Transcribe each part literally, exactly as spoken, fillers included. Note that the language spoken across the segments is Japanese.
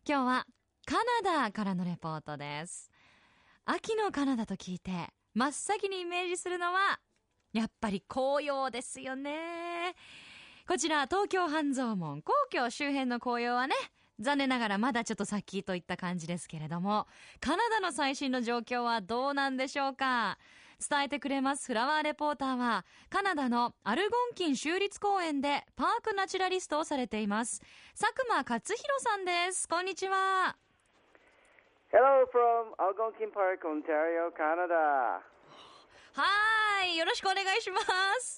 今日はカナダからのレポートです。秋のカナダと聞いて真っ先にイメージするのはやっぱり紅葉ですよね。こちら東京半蔵門、皇居周辺の紅葉はね、残念ながらまだちょっと先といった感じですけれども、カナダの最新の状況はどうなんでしょうか。伝えてくれますフラワーレポーターは、カナダのアルゴンキン州立公園でパークナチュラリストをされています佐久間勝弘さんです。こんにちは。 Hello from Algonquin Park, Ontario, Canada. はい、よろしくお願いします。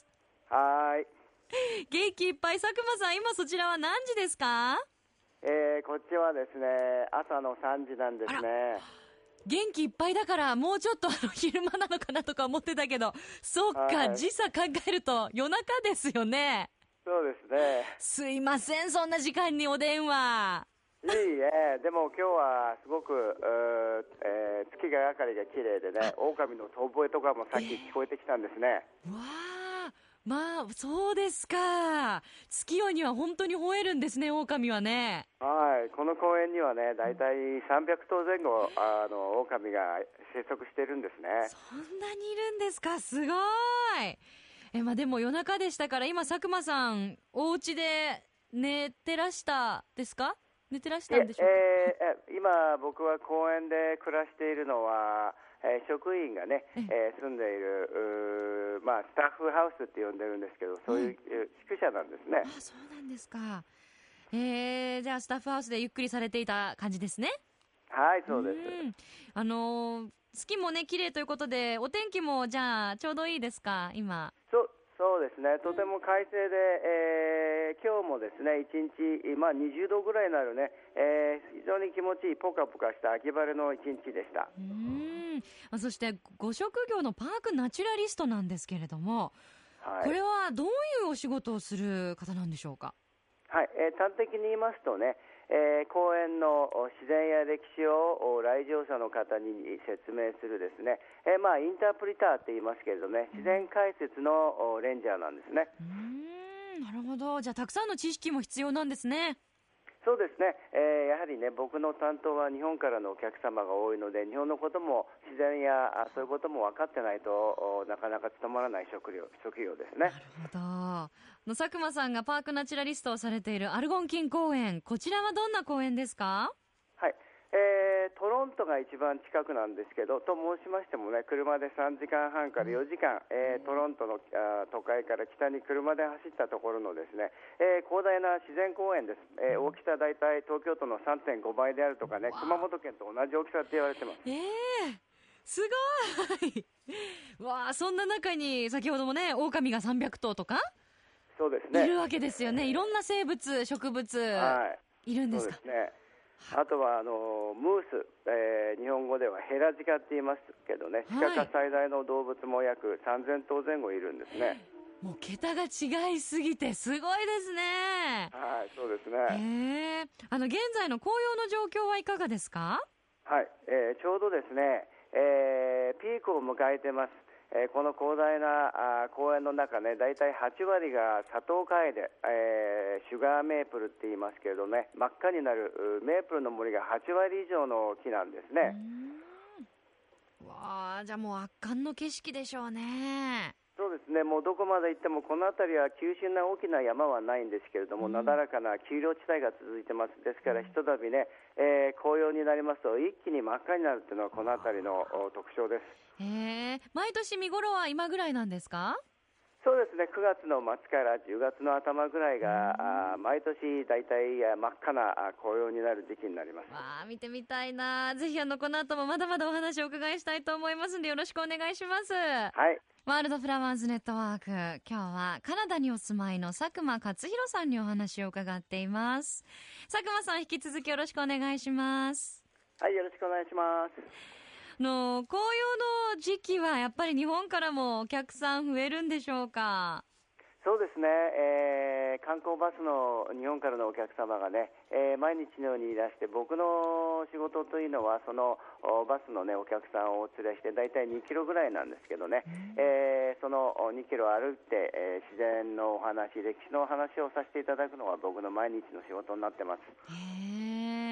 はい。 元気いっぱい佐久間さん、今そちらは何時ですか？ えー、こっちはですね、朝のさんじなんですね。 元気いっぱいだからもうちょっとあの昼間なのかなとか思ってたけど、そっか、はい、時差考えると夜中ですよね。 そうですね。 すいません、そんな時間にお電話。 いいえ、でも今日はすごく、えー、月が明かりが綺麗でね、狼の遠吠えとかもさっき聞こえてきたんですね。 えー、わあ、まあそうですか。月夜には本当に吠えるんですね、狼はね。 はい、この公園にはね、だいたいさんびゃくとうぜん後、あの狼が生息しているんですね。 そんなにいるんですか、すごい。え、まあ、でも夜中でしたから、今佐久間さんお家で寝てらしたですか？寝てらしたんでしょうか？ えー、今僕は公園で暮らしているのは、えー、職員がね、えー、住んでいる、まあ、スタッフハウスって呼んでるんですけど、そういう宿舎なんですね。 あ、そうなんですか。えー、じゃあスタッフハウスでゆっくりされていた感じですね。 はい、そうです。 あのー、月もね綺麗ということで、お天気もじゃあちょうどいいですか今？ そそうですね、とても快晴で、えー、今日もですねいちにち、まあ、にじゅうどぐらいになるね、えー、非常に気持ちいいポカポカした秋晴れの一日でした。 うーん、そしてご職業のパークナチュラリストなんですけれども、はい、これはどういうお仕事をする方なんでしょうか？ はい、えー、端的に言いますとね、えー、公園の自然や歴史を来場者の方に説明するですね、えー、まあインタープリターって言いますけれどね、自然解説のレンジャーなんですね。 うーん、なるほど。じゃあたくさんの知識も必要なんですね。 そうですね、えー、やはりね、僕の担当は日本からのお客様が多いので、日本のことも自然やそういうことも分かってないとなかなか務まらない職業、職業ですね。 なるほど。の佐久間さんがパークナチュラリストをされているアルゴンキン公園、こちらはどんな公園ですか？ はい、えー、トロントが一番近くなんですけど、と申しましてもね、車でさんじかんはんからよじかん、えー、トロントのあ都会から北に車で走ったところのですね、えー、広大な自然公園です。えー、大きさ大体東京都の さんてんご 倍であるとかね、熊本県と同じ大きさって言われてます。 えー、すごいわあ、そんな中に先ほどもね、狼がさんびゃくとうとかそうですね、 いるわけですよね。いろんな生物、植物、はい、いるんですか？ そうですね。あとはあのムース、えー、日本語ではヘラジカって言いますけどね、シカ科最大の動物も約さんぜんとうぜん後いるんですね。 もう桁が違いすぎてすごいですね。 はい、そうですね。 へー、あの現在の紅葉の状況はいかがですか？ はい、えー、ちょうどですね、えー、ピークを迎えてます。えー、この広大なあ公園の中ね、だいたいはちわりがサトウカエデ、えー、シュガーメープルって言いますけれどね、真っ赤になるメープルの森がはちわり以上の木なんですね。 うわあ、じゃあもう圧巻の景色でしょうね。 そうですね、もうどこまで行ってもこの辺りは急峻な大きな山はないんですけれども、うん、なだらかな丘陵地帯が続いてます。ですからひとたびね、えー、紅葉になりますと一気に真っ赤になるっていうのはこの辺りの特徴です。 へー、毎年見頃は今ぐらいなんですか？ そうですね、くがつの末からじゅうがつの頭ぐらいが、うん、毎年だいたい真っ赤な紅葉になる時期になります。 わあ、見てみたいな。ぜひあのこの後もまだまだお話をお伺いしたいと思いますのでよろしくお願いします。 はい。 ワールドフラワーズネットワーク、今日はカナダにお住まいの佐久間勝弘さんにお話を伺っています。佐久間さん、引き続きよろしくお願いします。 はい、よろしくお願いします。 の紅葉の時期はやっぱり日本からもお客さん増えるんでしょうか？ そうですね、えー、観光バスの日本からのお客様がね、えー、毎日のようにいらして、僕の仕事というのはそのバスの、ね、お客さんをお連れしてだいたいにキロぐらいなんですけどね、えー、そのにキロ歩いて、えー、自然のお話、歴史のお話をさせていただくのが僕の毎日の仕事になってます。 へー、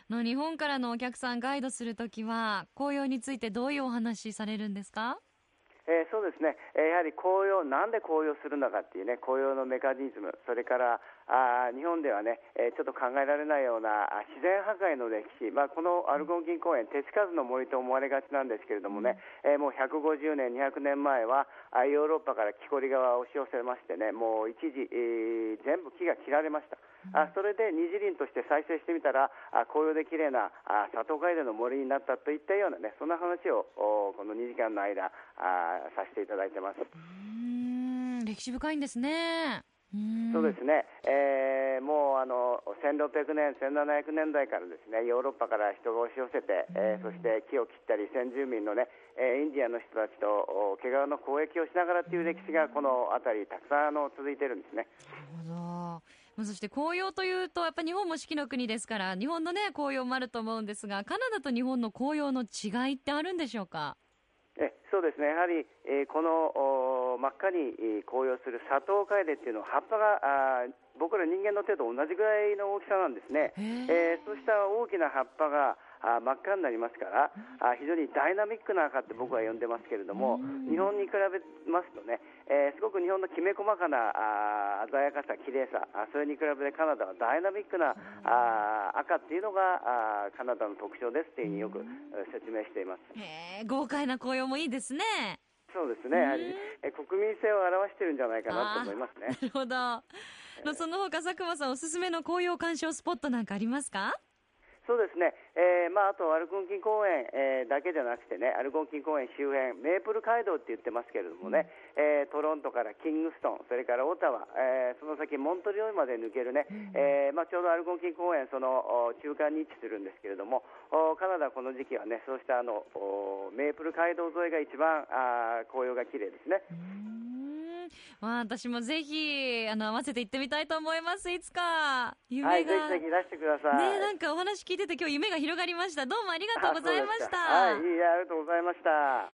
の日本からのお客さんガイドするときは紅葉についてどういうお話されるんですか？ えー、そうですね、えー、やはり紅葉、なんで紅葉するのかっていうね、紅葉のメカニズム、それからあ日本ではね、えー、ちょっと考えられないような自然破壊の歴史、まあ、このアルゴンキン公園、手つかずの森と思われがちなんですけれどもね、うん、えー、もうひゃくごじゅうねん、にひゃくねんまえはあヨーロッパから木こりが押し寄せましてね、もう一時、えー、全部木が切られました。あそれで二次林として再生してみたら、あ紅葉で綺麗なあ里帰りの森になったといったようなね、そんな話をこのにじかんの間あさせていただいてます。 うーん、歴史深いんですね。うーん、 そうですね、えー、もうあのせんろっぴゃくねん、せんななひゃくねんだいからですね、ヨーロッパから人が押し寄せて、えー、そして木を切ったり先住民のね、えー、インディアンの人たちと毛皮の交易をしながらという歴史がこの辺りたくさんあの続いているんですね。 なるほど。そして紅葉というとやっぱり日本も四季の国ですから日本のね紅葉もあると思うんですが、カナダと日本の紅葉の違いってあるんでしょうか？ えそうですね、やはり、えー、この真っ赤に紅葉するサトウカエデっていうのは葉っぱがあ僕ら人間の手と同じぐらいの大きさなんですね。えー、そうした大きな葉っぱがあ真っ赤になりますから、あ非常にダイナミックな赤って僕は呼んでますけれども、日本に比べますとね、えー、すごく日本のきめ細かなあ鮮やかさ、綺麗さ、あそれに比べてカナダはダイナミックなあ赤っていうのがあカナダの特徴ですっていうふうによく説明しています。 へー、豪快な紅葉もいいですね。 そうですね、やはりえ国民性を表しているんじゃないかなと思いますね。 なるほど。えー、その他佐久間さんおすすめの紅葉鑑賞スポットなんかありますか？ そうですね、えーまあ、あとアルゴンキン公園、えー、だけじゃなくてね、アルゴンキン公園周辺メープル街道って言ってますけれどもね、うん、えー、トロントからキングストン、それからオタワ、えー、その先モントリオールまで抜けるね、うん、えーまあ、ちょうどアルゴンキン公園その中間に位置するんですけれども、カナダこの時期はね、そうしたあのメープル街道沿いが一番あ紅葉が綺麗ですね。 まあ、私もぜひあの合わせて行ってみたいと思います。いつか夢が、 はい、ぜひぜひ出してください。 ね、なんかお話聞いてて今日夢が広がりました。どうもありがとうございました。 はい、いい、ありがとうございました。